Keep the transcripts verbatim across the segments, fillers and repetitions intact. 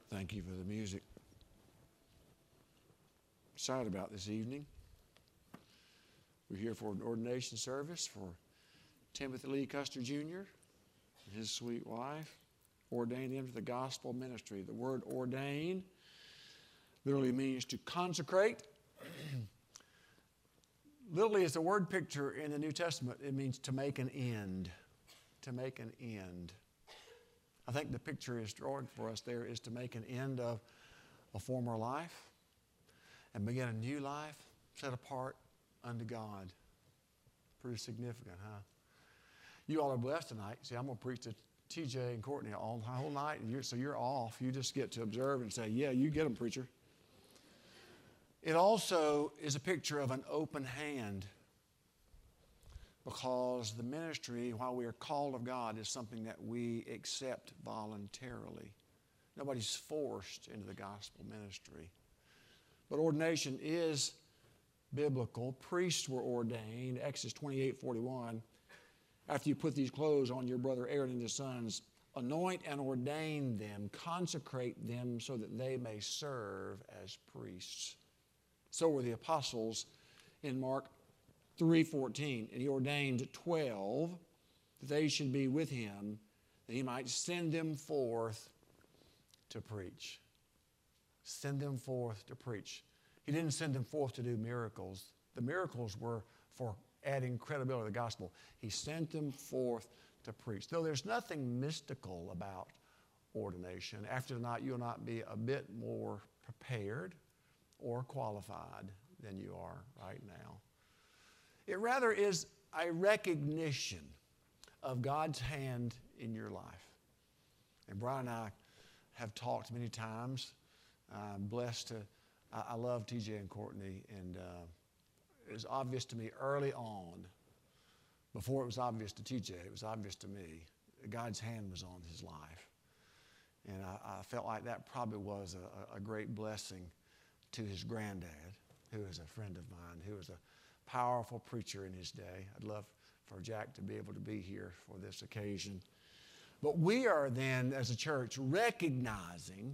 Thank you for the music. Excited about this evening. We're here for an ordination service for Timothy Lee Custer Junior and his sweet wife. Ordained him to the gospel ministry. The word ordain literally means to consecrate. Literally, it's a word picture in the New Testament. It means to make an end. To make an end. I think the picture is drawing for us there is to make an end of a former life and begin a new life set apart unto God. Pretty significant, huh? You all are blessed tonight. See, I'm going to preach to T J and Courtney all the whole night, and you're, so you're off. You just get to observe and say, yeah, you get them, preacher. It also is a picture of an open hand, because the ministry, while we are called of God, is something that we accept voluntarily. Nobody's forced into the gospel ministry. But ordination is biblical. Priests were ordained. Exodus twenty-eight forty-one. After you put these clothes on your brother Aaron and his sons, anoint and ordain them, consecrate them so that they may serve as priests. So were the apostles in Mark three fourteen. And he ordained twelve that they should be with him, that he might send them forth to preach. Send them forth to preach. He didn't send them forth to do miracles. The miracles were for adding credibility to the gospel. He sent them forth to preach. Though there's nothing mystical about ordination, after tonight you'll not be a bit more prepared or qualified than you are right now. It rather is a recognition of God's hand in your life. And Brian and I have talked many times. I'm blessed to, I, I love T J and Courtney, and uh, it was obvious to me early on, before it was obvious to T J, it was obvious to me, that God's hand was on his life. And I, I felt like that probably was a, a great blessing to his granddad, who is a friend of mine, who was a powerful preacher in his day. I'd love for Jack to be able to be here for this occasion. But we are then, as a church, recognizing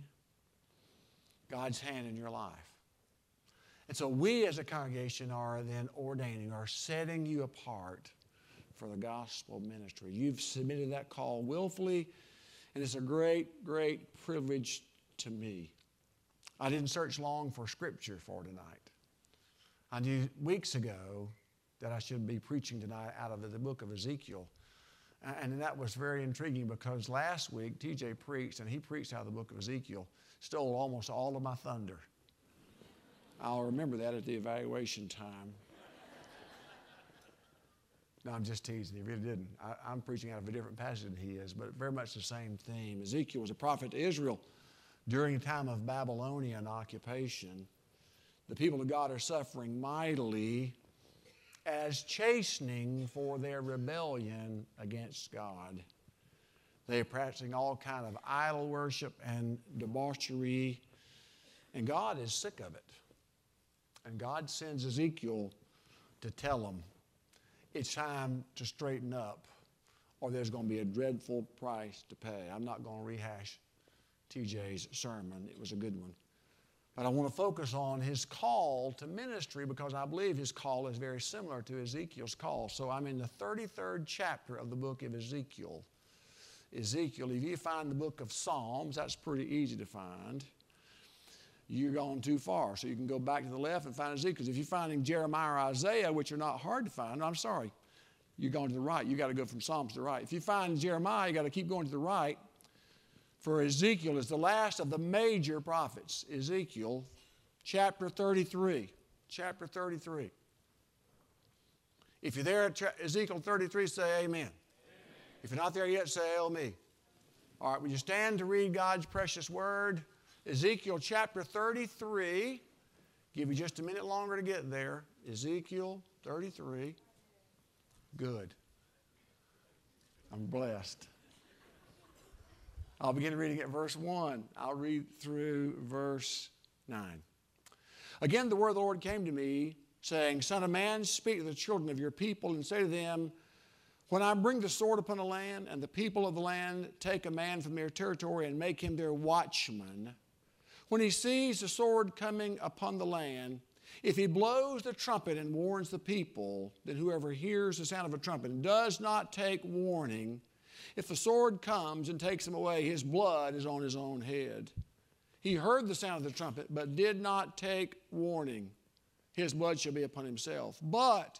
God's hand in your life. And so we as a congregation are then ordaining, are setting you apart for the gospel ministry. You've submitted that call willfully, and it's a great, great privilege to me. I didn't search long for scripture for tonight. I knew weeks ago that I should be preaching tonight out of the book of Ezekiel. And that was very intriguing, because last week T J preached, and he preached out of the book of Ezekiel, stole almost all of my thunder. I'll remember that at the evaluation time. No, I'm just teasing. He really didn't. I, I'm preaching out of a different passage than he is, but very much the same theme. Ezekiel was a prophet to Israel during the time of Babylonian occupation. The people of God are suffering mightily as chastening for their rebellion against God. They are practicing all kind of idol worship and debauchery, and God is sick of it. And God sends Ezekiel to tell them, it's time to straighten up, or there's going to be a dreadful price to pay. I'm not going to rehash T J's sermon. It was a good one. But I want to focus on his call to ministry, because I believe his call is very similar to Ezekiel's call. So I'm in the thirty-third chapter of the book of Ezekiel. Ezekiel, if you find the book of Psalms, that's pretty easy to find. You're going too far. So you can go back to the left and find Ezekiel. If you're finding Jeremiah or Isaiah, which are not hard to find, I'm sorry, you're going to the right. You've got to go from Psalms to the right. If you find Jeremiah, you've got to keep going to the right. For Ezekiel is the last of the major prophets. Ezekiel, chapter thirty-three. Chapter thirty-three. If you're there at Ezekiel thirty-three, say amen. Amen. If you're not there yet, say oh me. All right, will you stand to read God's precious word? Ezekiel chapter thirty-three. Give you just a minute longer to get there. Ezekiel thirty-three. Good. I'm blessed. I'll begin reading at verse one. I'll read through verse nine. Again, the word of the Lord came to me, saying, Son of man, speak to the children of your people and say to them, when I bring the sword upon the land, and the people of the land take a man from their territory and make him their watchman, When he sees the sword coming upon the land, if he blows the trumpet and warns the people, then whoever hears the sound of a trumpet and does not take warning, if the sword comes and takes him away, his blood is on his own head. He heard the sound of the trumpet, but did not take warning. His blood shall be upon himself. But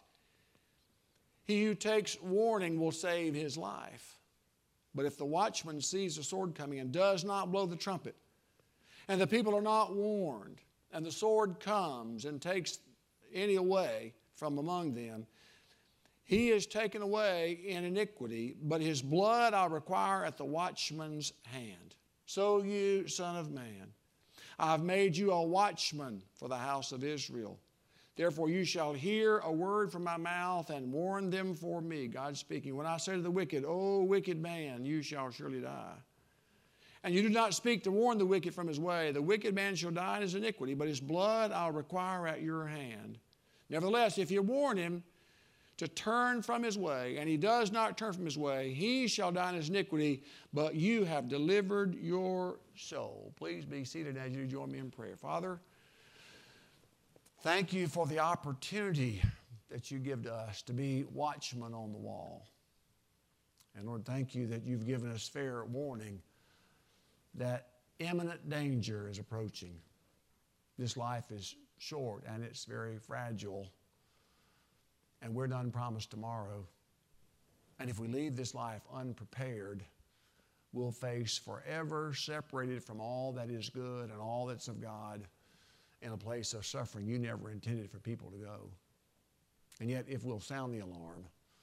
he who takes warning will save his life. But if the watchman sees the sword coming and does not blow the trumpet, and the people are not warned, and the sword comes and takes any away from among them, he is taken away in iniquity, but his blood I require at the watchman's hand. So you, son of man, I have made you a watchman for the house of Israel. Therefore you shall hear a word from my mouth and warn them for me. God speaking. When I say to the wicked, O wicked man, you shall surely die. And you do not speak to warn the wicked from his way. The wicked man shall die in his iniquity, but his blood I'll require at your hand. Nevertheless, if you warn him to turn from his way, and he does not turn from his way, he shall die in his iniquity, but you have delivered your soul. Please be seated as you join me in prayer. Father, thank you for the opportunity that you give to us to be watchmen on the wall. And Lord, thank you that you've given us fair warning that imminent danger is approaching. This life is short and it's very fragile. And we're none promised tomorrow. And if we leave this life unprepared, we'll face forever separated from all that is good and all that's of God in a place of suffering you never intended for people to go. And yet, if we'll sound the alarm,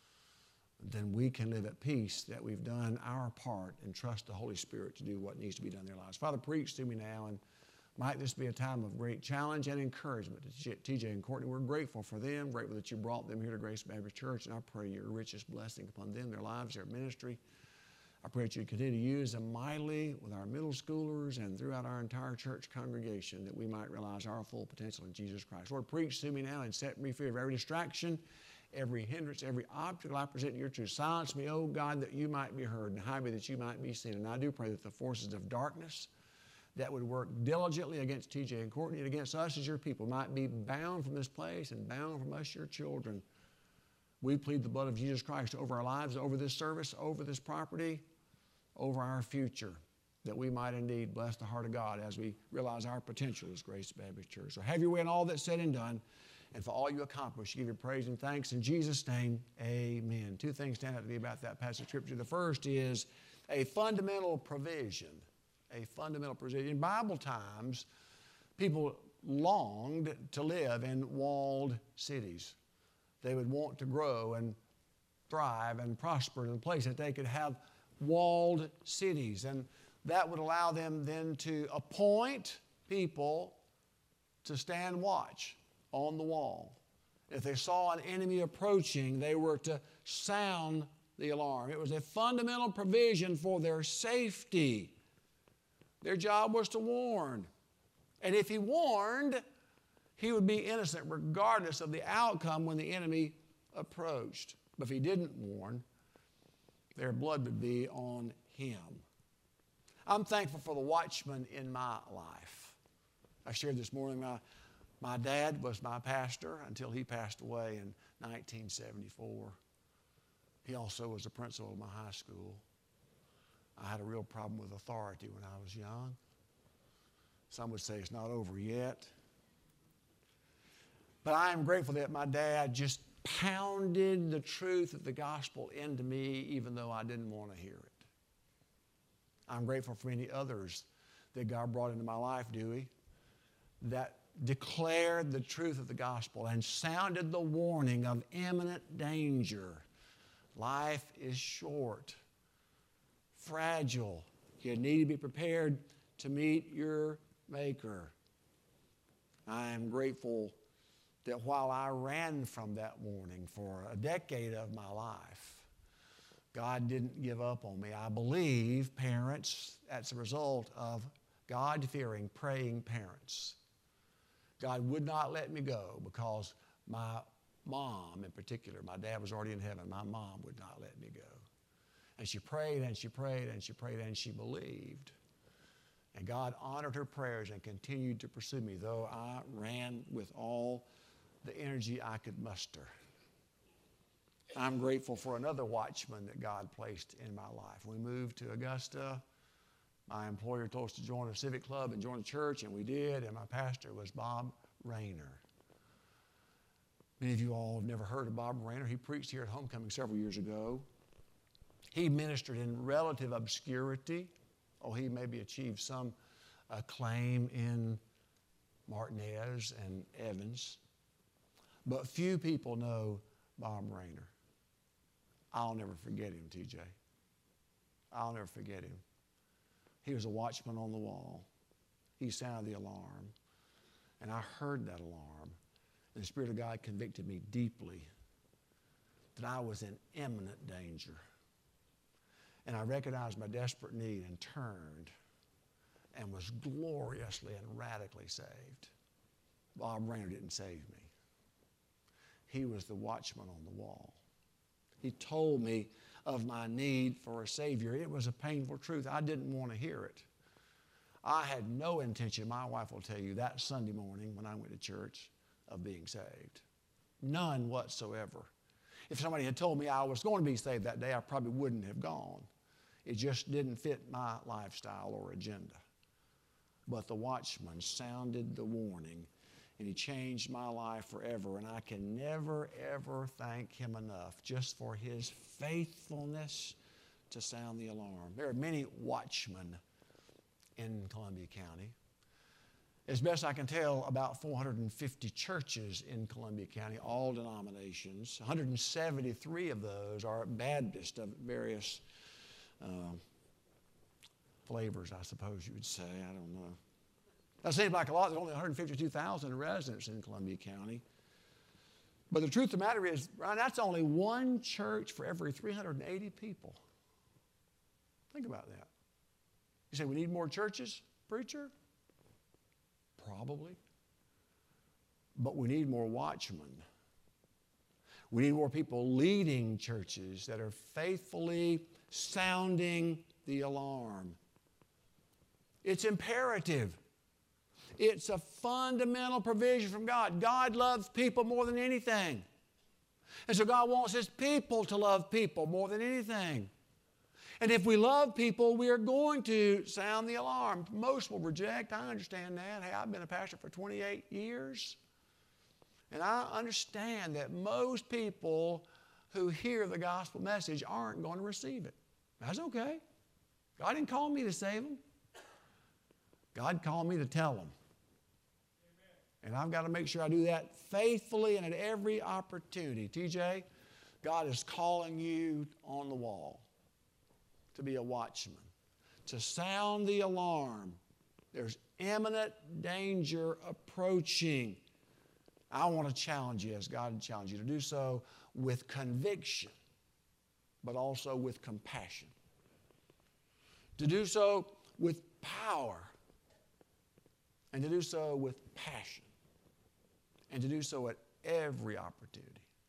then we can live at peace that we've done our part and trust the Holy Spirit to do what needs to be done in their lives. Father, preach to me now, and might this be a time of great challenge and encouragement to T J and Courtney. We're grateful for them, grateful that you brought them here to Grace Baptist Church, and I pray your richest blessing upon them, their lives, their ministry. I pray that you continue to use them mightily with our middle schoolers and throughout our entire church congregation, that we might realize our full potential in Jesus Christ. Lord, preach to me now and set me free of every distraction, every hindrance, every obstacle I present in your truth. Silence me, O God, that you might be heard, and hide me that you might be seen. And I do pray that the forces of darkness that would work diligently against T J and Courtney and against us as your people might be bound from this place and bound from us, your children. We plead the blood of Jesus Christ over our lives, over this service, over this property, over our future, that we might indeed bless the heart of God as we realize our potential as Grace Baptist Church. So have your way in all that's said and done, and for all you accomplish, give you praise and thanks. In Jesus' name, amen. Two things stand out to me about that passage of Scripture. The first is a fundamental provision. A fundamental provision. In Bible times, people longed to live in walled cities. They would want to grow and thrive and prosper in a place that they could have walled cities. And that would allow them then to appoint people to stand watch on the wall. If they saw an enemy approaching, they were to sound the alarm. It was a fundamental provision for their safety. Their job was to warn. And if he warned, he would be innocent regardless of the outcome when the enemy approached. But if he didn't warn, their blood would be on him. I'm thankful for the watchman in my life. I shared this morning, my, my dad was my pastor until he passed away in nineteen seventy-four. He also was the principal of my high school. I had a real problem with authority when I was young. Some would say it's not over yet. But I am grateful that my dad just pounded the truth of the gospel into me even though I didn't want to hear it. I'm grateful for many others that God brought into my life, Dewey, that declared the truth of the gospel and sounded the warning of imminent danger. Life is short, fragile. You need to be prepared to meet your Maker. I am grateful that while I ran from that warning for a decade of my life, God didn't give up on me. I believe parents, that's a result of God-fearing, praying parents. God would not let me go because my mom in particular, my dad was already in heaven, my mom would not let me go. And she prayed and she prayed and she prayed and she believed. And God honored her prayers and continued to pursue me, though I ran with all the energy I could muster. I'm grateful for another watchman that God placed in my life. We moved to Augusta. My employer told us to join a civic club and join a church, and we did, and my pastor was Bob Rayner. Many of you all have never heard of Bob Rayner. He preached here at Homecoming several years ago. He ministered in relative obscurity. Oh, he maybe achieved some acclaim in Martinez and Evans. But few people know Bob Rayner. I'll never forget him, T J. I'll never forget him. He was a watchman on the wall. He sounded the alarm. And I heard that alarm. And the Spirit of God convicted me deeply that I was in imminent danger. And I recognized my desperate need and turned and was gloriously and radically saved. Bob Rayner didn't save me. He was the watchman on the wall. He told me of my need for a Savior. It was a painful truth. I didn't want to hear it. I had no intention, my wife will tell you, that Sunday morning when I went to church, of being saved. None whatsoever. If somebody had told me I was going to be saved that day, I probably wouldn't have gone. It just didn't fit my lifestyle or agenda. But the watchman sounded the warning, and he changed my life forever. And I can never, ever thank him enough just for his faithfulness to sound the alarm. There are many watchmen in Columbia County. As best I can tell, about four hundred fifty churches in Columbia County, all denominations. one hundred seventy-three of those are Baptist of various uh, flavors, I suppose you would say. I don't know. That seems like a lot. There's only one hundred fifty-two thousand residents in Columbia County. But the truth of the matter is, Brian, that's only one church for every three hundred eighty people. Think about that. You say, we need more churches, preacher? Probably. But we need more watchmen. We need more people leading churches that are faithfully sounding the alarm. It's imperative. It's a fundamental provision from God. God loves people more than anything. And so God wants His people to love people more than anything. And if we love people, we are going to sound the alarm. Most will reject. I understand that. Hey, I've been a pastor for twenty-eight years. And I understand that most people who hear the gospel message aren't going to receive it. That's okay. God didn't call me to save them. God called me to tell them. And I've got to make sure I do that faithfully and at every opportunity. T J, God is calling you on the wall to be a watchman, to sound the alarm. There's imminent danger approaching. I want to challenge you, as God challenged you, to do so with conviction, but also with compassion. To do so with power, and to do so with passion, and to do so at every opportunity.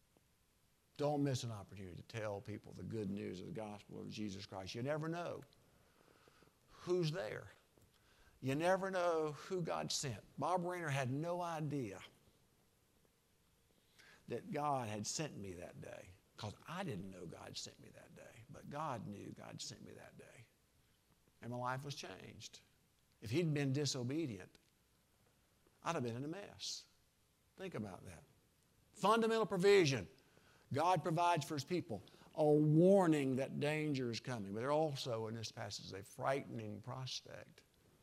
Don't miss an opportunity to tell people the good news of the gospel of Jesus Christ. You never know who's there. You never know who God sent. Bob Rayner had no idea that God had sent me that day, because I didn't know God sent me that day, but God knew God sent me that day. And my life was changed. If he'd been disobedient, I'd have been in a mess. Think about that. Fundamental provision. God provides for His people a warning that danger is coming. But there also in this passage is a frightening prospect.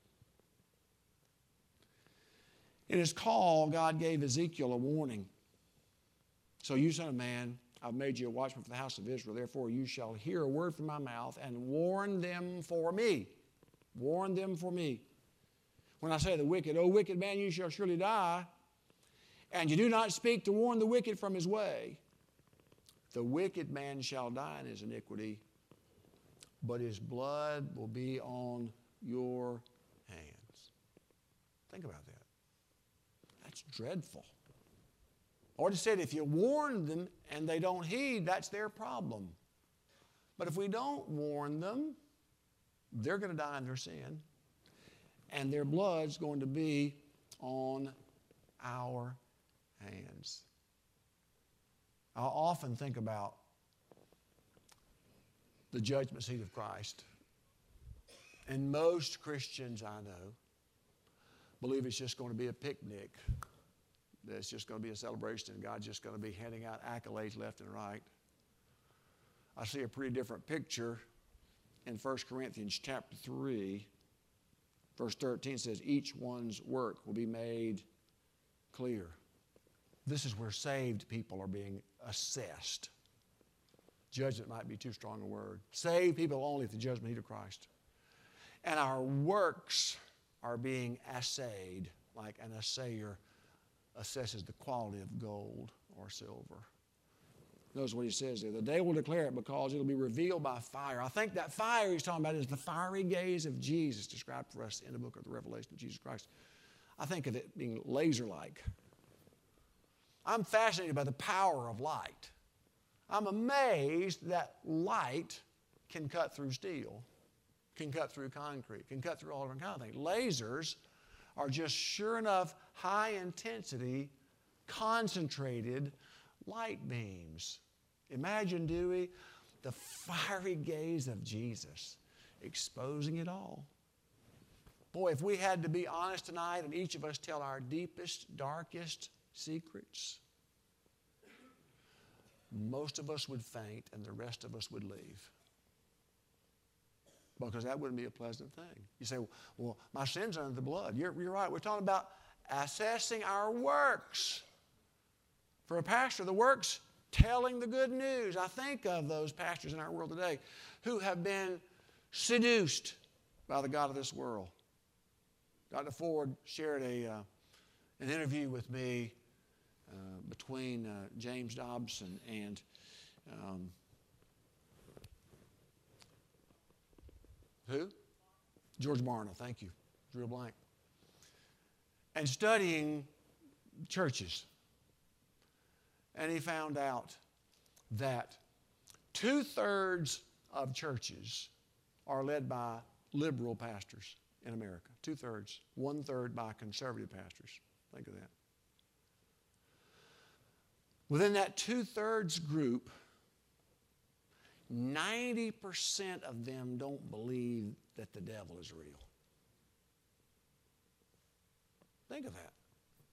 In His call, God gave Ezekiel a warning. So you, son of man, I've made you a watchman for the house of Israel. Therefore you shall hear a word from my mouth and warn them for me. Warn them for me. When I say the wicked, O wicked man, you shall surely die. And you do not speak to warn the wicked from his way. The wicked man shall die in his iniquity, but his blood will be on your hands. Think about that. That's dreadful. Or to say, if you warn them and they don't heed, that's their problem. But if we don't warn them, they're going to die in their sin. and their blood's going to be on our hands. I often think about the judgment seat of Christ. And most Christians I know believe it's just going to be a picnic. That it's just going to be a celebration and God's just going to be handing out accolades left and right. I see a pretty different picture in First Corinthians chapter three. Verse thirteen says, each one's work will be made clear. This is where saved people are being assessed. Judgment might be too strong a word. Saved people only at the judgment seat of Christ. And our works are being assayed, like an assayer assesses the quality of gold or silver. Notice what he says there. The day will declare it because it will be revealed by fire. I think that fire he's talking about is the fiery gaze of Jesus described for us in the book of the Revelation of Jesus Christ. I think of it being laser-like. I'm fascinated by the power of light. I'm amazed that light can cut through steel, can cut through concrete, can cut through all different kinds of things. Lasers are just sure enough high intensity, concentrated light beams. Imagine, Dewey, the fiery gaze of Jesus exposing it all. Boy, if we had to be honest tonight and each of us tell our deepest, darkest secrets, most of us would faint and the rest of us would leave. Because that wouldn't be a pleasant thing. You say, well, my sin's under the blood. You're, you're right. We're talking about assessing our works. For a pastor, the works telling the good news. I think of those pastors in our world today who have been seduced by the God of this world. Doctor Ford shared a, uh, an interview with me uh, between uh, James Dobson and um, who? George Barna, thank you. Drew a blank. And studying churches. And he found out that two-thirds of churches are led by liberal pastors in America. Two-thirds. One-third by conservative pastors. Think of that. Within that two-thirds group, ninety percent of them don't believe that the devil is real. Think of that.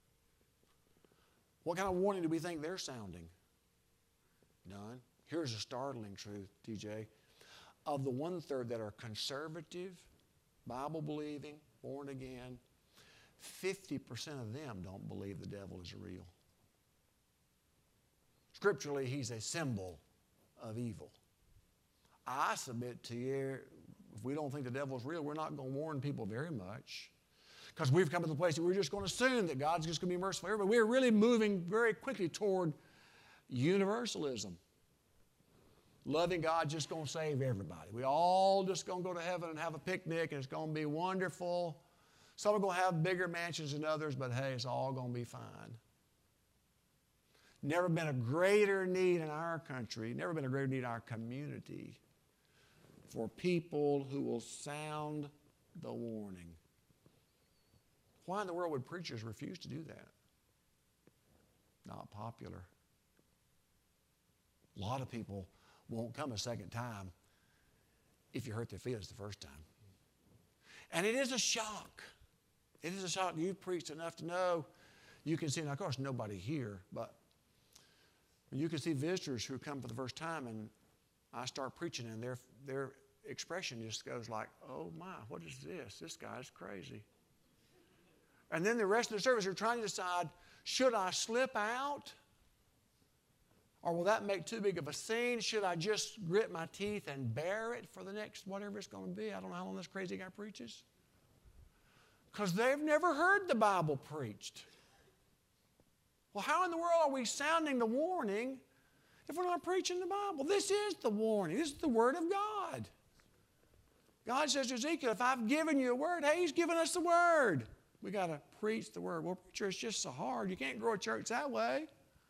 What kind of warning do we think they're sounding? None. Here's a startling truth, T J. Of the one-third that are conservative, Bible-believing, born again, fifty percent of them don't believe the devil is real. Scripturally, he's a symbol of evil. I submit to you, if we don't think the devil's real, we're not going to warn people very much. Because we've come to the place that we're just going to assume that God's just going to be merciful. But we're really moving very quickly toward universalism. Loving God just going to save everybody. We all just going to go to heaven and have a picnic and it's going to be wonderful. Some are going to have bigger mansions than others, but hey, it's all going to be fine. Never been a greater need in our country, never been a greater need in our community for people who will sound the warning. Why in the world would preachers refuse to do that? Not popular. A lot of people won't come a second time if you hurt their feelings the first time. And it is a shock. It is a shock. You've preached enough to know. You can see, and of course, nobody here, but you can see visitors who come for the first time, and I start preaching, and their, their expression just goes like, oh my, what is this? This guy's crazy. And then the rest of the service, you're trying to decide, should I slip out? Or will that make too big of a scene? Should I just grit my teeth and bear it for the next whatever it's going to be? I don't know how long this crazy guy preaches. Because they've never heard the Bible preached. Well, how in the world are we sounding the warning if we're not preaching the Bible? This is the warning. This is the Word of God. God says to Ezekiel, if I've given you a word, hey, He's given us the Word. We got to preach the Word. Well, preacher, it's just so hard. You can't grow a church that way.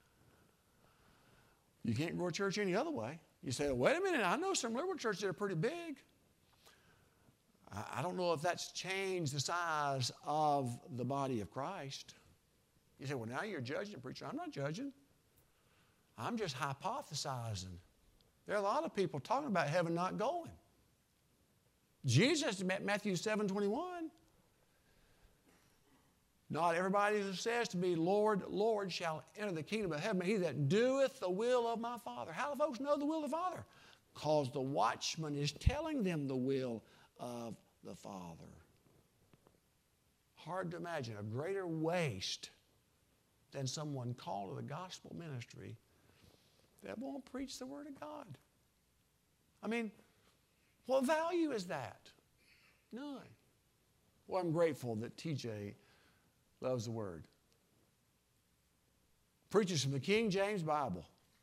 You can't grow a church any other way. You say, wait a minute, I know some liberal churches that are pretty big. I, I don't know if that's changed the size of the body of Christ. You say, well, now you're judging, preacher. I'm not judging. I'm just hypothesizing. There are a lot of people talking about heaven not going. Jesus, Matthew seven twenty-one. Not everybody who says to me, Lord, Lord, shall enter the kingdom of heaven, but he that doeth the will of my Father. How do folks know the will of the Father? Because the watchman is telling them the will of the Father. Hard to imagine a greater waste than someone called to the gospel ministry that won't preach the Word of God. I mean, what value is that? None. Well, I'm grateful that T J loves the Word. Preaches from the King James Bible.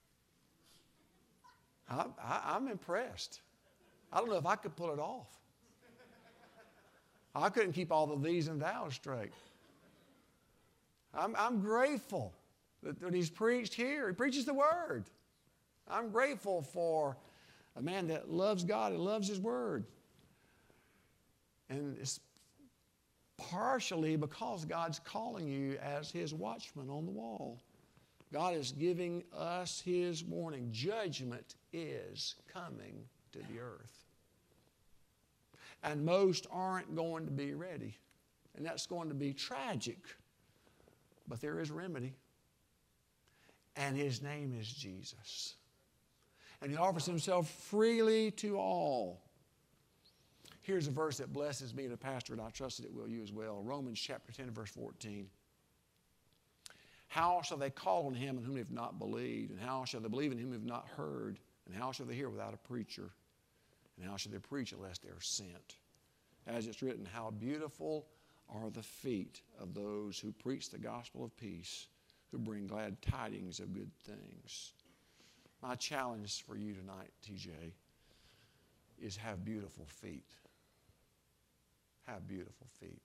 I, I, I'm impressed. I don't know if I could pull it off. I couldn't keep all the these and thous straight. I'm, I'm grateful that, that he's preached here. He preaches the Word. I'm grateful for a man that loves God and loves His Word. And it's partially because God's calling you as His watchman on the wall. God is giving us His warning. Judgment is coming to the earth. And most aren't going to be ready. And that's going to be tragic. But there is remedy. And His name is Jesus. And He offers Himself freely to all. Here's a verse that blesses me as a pastor, and I trust that it will you as well. Romans chapter ten, verse fourteen. How shall they call on Him in whom they have not believed? And how shall they believe in Him who have not heard? And how shall they hear without a preacher? And how shall they preach unless they are sent? As it's written, how beautiful are the feet of those who preach the gospel of peace, who bring glad tidings of good things. My challenge for you tonight, T J, is have beautiful feet. Have beautiful feet.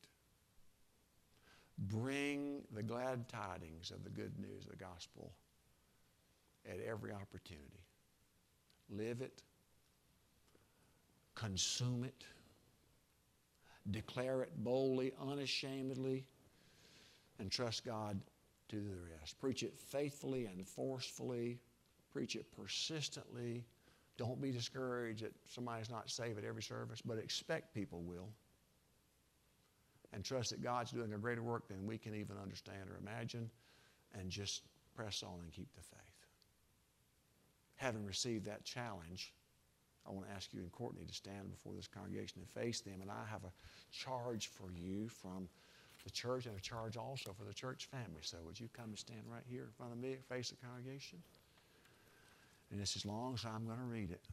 Bring the glad tidings of the good news of the gospel at every opportunity. Live it. Consume it. Declare it boldly, unashamedly, and trust God to do the rest. Preach it faithfully and forcefully. Preach it persistently. Don't be discouraged that somebody's not saved at every service, but expect people will. And trust that God's doing a greater work than we can even understand or imagine, and just press on and keep the faith. Having received that challenge, I want to ask you and Courtney to stand before this congregation and face them, and I have a charge for you from the church and a charge also for the church family. So would you come and stand right here in front of me, face the congregation? And it's as long as I'm going to read it.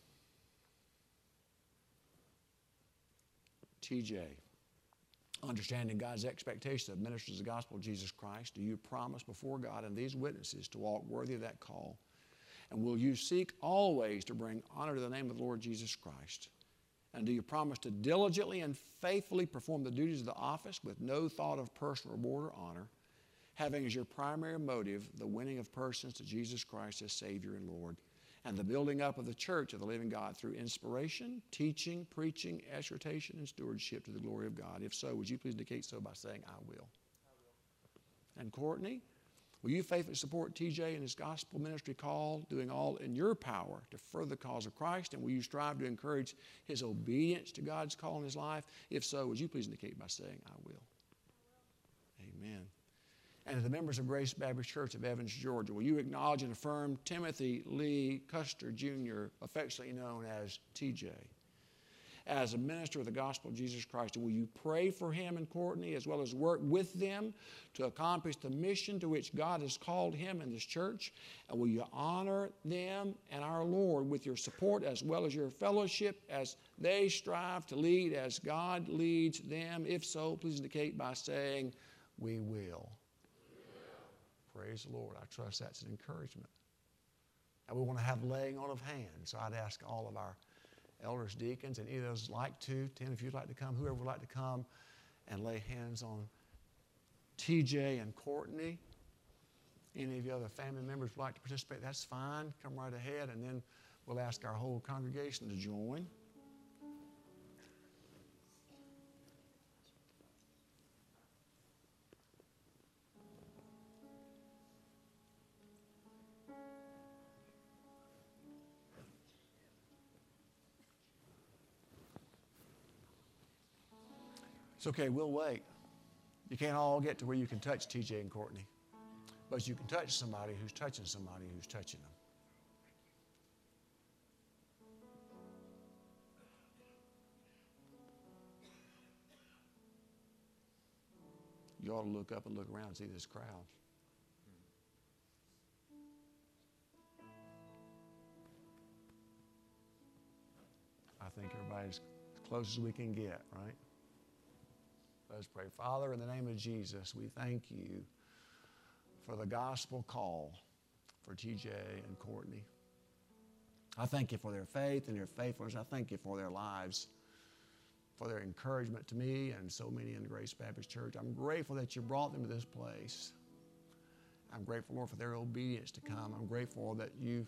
T J, understanding God's expectation of ministers of the gospel of Jesus Christ, do you promise before God and these witnesses to walk worthy of that call? And will you seek always to bring honor to the name of the Lord Jesus Christ? And do you promise to diligently and faithfully perform the duties of the office with no thought of personal reward or honor, having as your primary motive the winning of persons to Jesus Christ as Savior and Lord, and the building up of the church of the living God through inspiration, teaching, preaching, exhortation, and stewardship to the glory of God? If so, would you please indicate so by saying, I will. I will. And Courtney, will you faithfully support T J in his gospel ministry call, doing all in your power to further the cause of Christ? And will you strive to encourage his obedience to God's call in his life? If so, would you please indicate by saying, I will. I will. Amen. And to the members of Grace Baptist Church of Evans, Georgia, will you acknowledge and affirm Timothy Lee Custer, Junior, affectionately known as T J, as a minister of the gospel of Jesus Christ? And will you pray for him and Courtney, as well as work with them to accomplish the mission to which God has called him and this church? And will you honor them and our Lord with your support as well as your fellowship as they strive to lead as God leads them? If so, please indicate by saying, we will. Praise the Lord. I trust that's an encouragement. And we want to have laying on of hands. So I'd ask all of our elders, deacons, and either of those like to, Tim, if you'd like to come, whoever would like to come and lay hands on T J and Courtney. Any of you other family members would like to participate, that's fine. Come right ahead, and then we'll ask our whole congregation to join. It's okay, we'll wait. You can't all get to where you can touch T J and Courtney, but you can touch somebody who's touching somebody who's touching them. You ought to look up and look around and see this crowd. I think everybody's as close as we can get, right? Let's pray. Father, in the name of Jesus, we thank you for the gospel call for T J and Courtney. I thank you for their faith and their faithfulness. I thank you for their lives, for their encouragement to me and so many in the Grace Baptist Church. I'm grateful that you brought them to this place. I'm grateful, Lord, for their obedience to come. I'm grateful that you've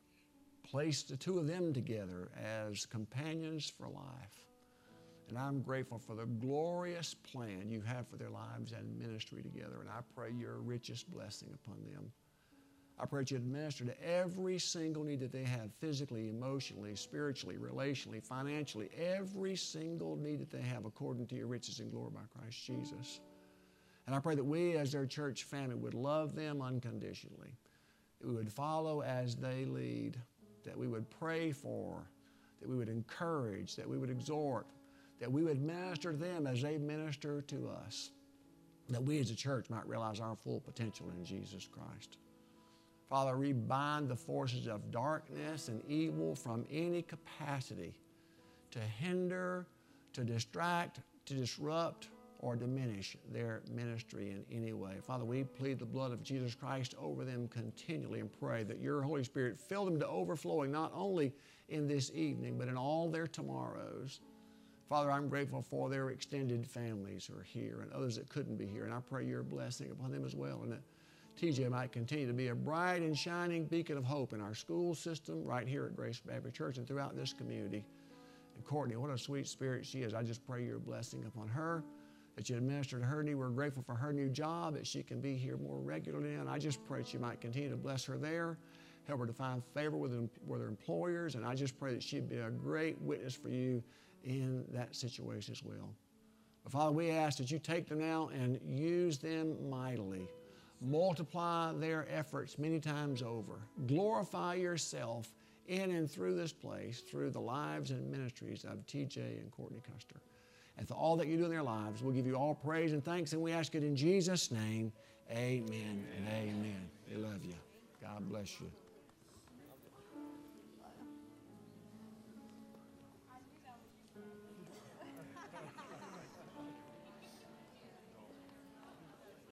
placed the two of them together as companions for life. And I'm grateful for the glorious plan you have for their lives and ministry together. And I pray your richest blessing upon them. I pray that you administer to every single need that they have, physically, emotionally, spiritually, relationally, financially, every single need that they have according to your riches and glory by Christ Jesus. And I pray that we as their church family would love them unconditionally, that we would follow as they lead, that we would pray for, that we would encourage, that we would exhort, that we would minister to them as they minister to us, that we as a church might realize our full potential in Jesus Christ. Father, we bind the forces of darkness and evil from any capacity to hinder, to distract, to disrupt, or diminish their ministry in any way. Father, we plead the blood of Jesus Christ over them continually and pray that your Holy Spirit fill them to overflowing, not only in this evening, but in all their tomorrows. Father, I'm grateful for their extended families who are here and others that couldn't be here, and I pray your blessing upon them as well, and that T J might continue to be a bright and shining beacon of hope in our school system right here at Grace Baptist Church and throughout this community. And Courtney, what a sweet spirit she is. I just pray your blessing upon her, that you administer to her need. We're grateful for her new job, that she can be here more regularly. And I just pray that you might continue to bless her there, help her to find favor with, with her employers. And I just pray that she'd be a great witness for you in that situation as well. But Father, we ask that you take them now and use them mightily. Multiply their efforts many times over. Glorify yourself in and through this place, through the lives and ministries of T J and Courtney Custer. And for all that you do in their lives, we'll give you all praise and thanks, and we ask it in Jesus' name. Amen and amen. We love you. God bless you.